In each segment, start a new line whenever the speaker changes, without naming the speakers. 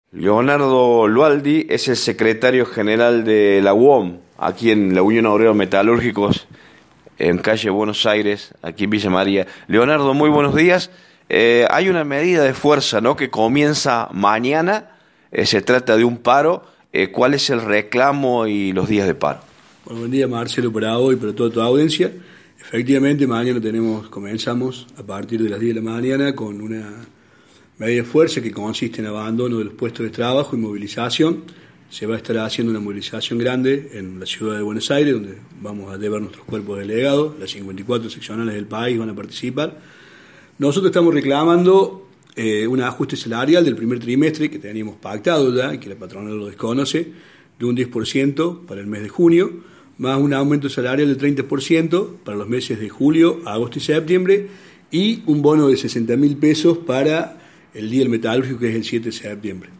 Leonardo Lualdi es el secretario general de la UOM, aquí en la Unión Obreros Metalúrgicos, en calle Buenos Aires, aquí en Villa María. Leonardo, muy buenos días. Hay una medida de fuerza, ¿no?, que comienza mañana. Se trata de un paro. ¿Cuál es el reclamo y los días de paro?
Bueno, buen día, Marcelo, para vos y para toda tu audiencia. Efectivamente, mañana comenzamos a partir de las 10 de la mañana con una medida de fuerza que consiste en abandono de los puestos de trabajo y movilización. Se va a estar haciendo una movilización grande en la ciudad de Buenos Aires, donde vamos a llevar nuestros cuerpos delegados. Las 54 seccionales del país van a participar. Nosotros estamos reclamando un ajuste salarial del primer trimestre que teníamos pactado ya y que la patronal lo desconoce, de un 10% para el mes de junio, más un aumento salarial del 30% para los meses de julio, agosto y septiembre, y un bono de 60.000 pesos para el Día del Metalúrgico, que es el 7 de septiembre.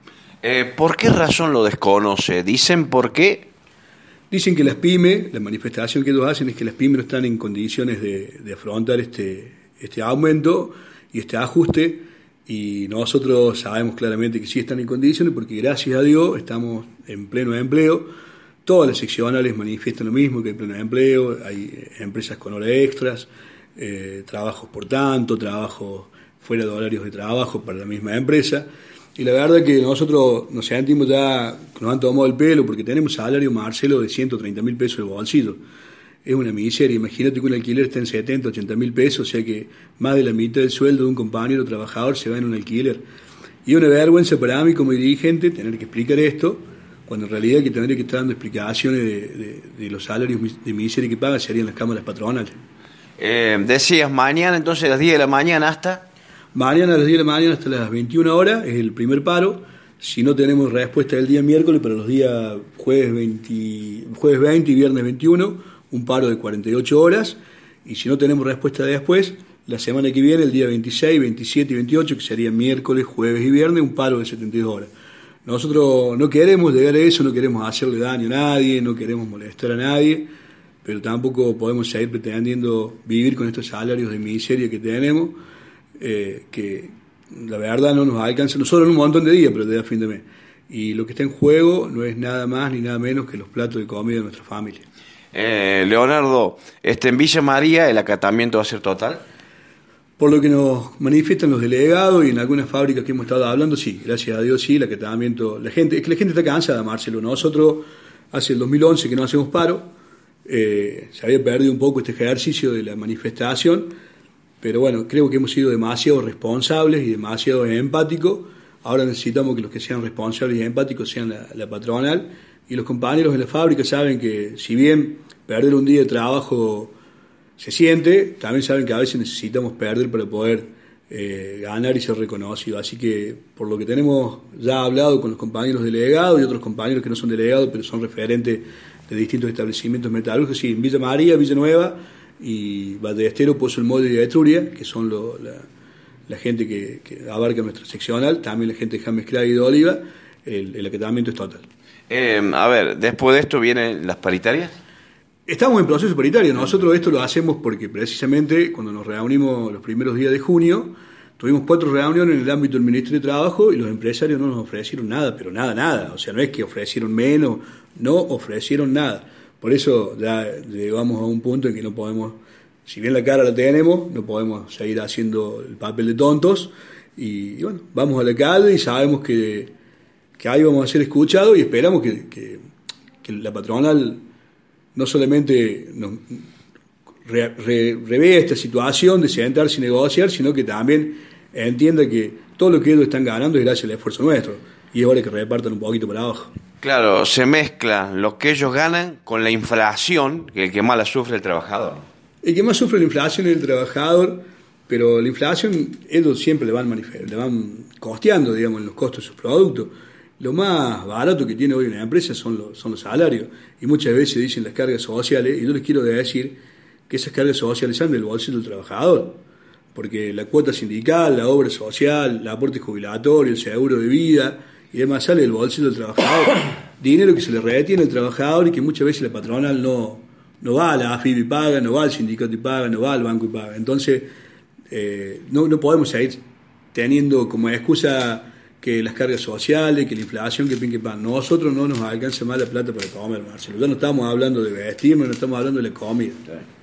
¿Por qué razón lo desconoce? ¿Dicen por qué?
Dicen que las pymes, la manifestación que ellos hacen es que las pymes no están en condiciones de afrontar este aumento y este ajuste, y nosotros sabemos claramente que sí están en condiciones porque gracias a Dios estamos en pleno empleo. Todas las seccionales manifiestan lo mismo, que hay pleno empleo, hay empresas con horas extras, trabajos por tanto, trabajos fuera de horarios de trabajo para la misma empresa, y la verdad que nosotros nos sentimos ya, nos han tomado el pelo porque tenemos salario, Marcelo, de 130.000 pesos de bolsillo. Es una miseria. Imagínate que un alquiler está en 70, 80.000 pesos, o sea que más de la mitad del sueldo de un compañero trabajador se va en un alquiler. Y es una vergüenza para mí como dirigente tener que explicar esto, cuando en realidad que tendría que estar dando explicaciones de los salarios de miseria que pagan serían las cámaras patronales.
Decías, mañana entonces a las 10 de la mañana hasta...
Mañana a las 10 de la mañana hasta las 21 horas es el primer paro. Si no tenemos respuesta del día miércoles, para los días jueves 20 y viernes 21, un paro de 48 horas. Y si no tenemos respuesta después, la semana que viene, el día 26, 27 y 28, que serían miércoles, jueves y viernes, un paro de 72 horas. Nosotros no queremos llegar a eso, no queremos hacerle daño a nadie, no queremos molestar a nadie, pero tampoco podemos seguir pretendiendo vivir con estos salarios de miseria que tenemos, que la verdad no nos alcanza, no solo en un montón de días, pero desde a fin de mes. Y lo que está en juego no es nada más ni nada menos que los platos de comida de nuestra familia.
Leonardo, en Villa María el acatamiento va a ser total.
Por lo que nos manifiestan los delegados y en algunas fábricas que hemos estado hablando, sí, gracias a Dios sí, el acatamiento, es que la gente está cansada, Marcelo. Nosotros hace el 2011 que no hacemos paro, se había perdido un poco este ejercicio de la manifestación, pero bueno, creo que hemos sido demasiado responsables y demasiado empáticos. Ahora necesitamos que los que sean responsables y empáticos sean la patronal, y los compañeros de la fábrica saben que si bien perder un día de trabajo se siente, también saben que a veces necesitamos perder para poder ganar y ser reconocidos. Así que por lo que tenemos ya hablado con los compañeros delegados y otros compañeros que no son delegados pero son referentes de distintos establecimientos metalúrgicos, sí, en Villa María, Villa Nueva y Ballestero, Pozo El Molde y Etruria, que son la gente que abarca nuestra seccional, también la gente de James Craig y de Oliva, el acatamiento es total.
A ver, después de esto vienen las paritarias.
Estamos en proceso paritario. Nosotros esto lo hacemos porque precisamente cuando nos reunimos los primeros días de junio, tuvimos 4 reuniones en el ámbito del Ministerio de Trabajo y los empresarios no nos ofrecieron nada, pero nada. O sea, no es que ofrecieron menos, no ofrecieron nada. Por eso ya llegamos a un punto en que no podemos, si bien la cara la tenemos, no podemos seguir haciendo el papel de tontos. Y bueno, vamos a la calle y sabemos que ahí vamos a ser escuchados y esperamos que la patronal no solamente revea esta situación de sentarse y negociar, sino que también entienda que todo lo que ellos están ganando es gracias al esfuerzo nuestro, y es hora que repartan un poquito para abajo.
Claro, se mezcla lo que ellos ganan con la inflación, que el que más la sufre el trabajador.
El que más sufre la inflación es el trabajador, pero la inflación ellos siempre le van costeando, digamos, en los costos de sus productos. Lo más barato que tiene hoy una empresa son los salarios, y muchas veces dicen las cargas sociales, y yo les quiero decir que esas cargas sociales salen del bolsillo del trabajador, porque la cuota sindical, la obra social, el aporte jubilatorio, el seguro de vida y demás sale del bolsillo del trabajador, dinero que se le retiene al trabajador y que muchas veces la patronal no va a la AFIP y paga, no va al sindicato y paga, no va al banco y paga. Entonces no podemos seguir teniendo como excusa que las cargas sociales, que la inflación, que pin que pan. Nosotros no nos alcanza más la plata para comer, Marcelo. Ya no estamos hablando de vestirnos, no estamos hablando de la comida.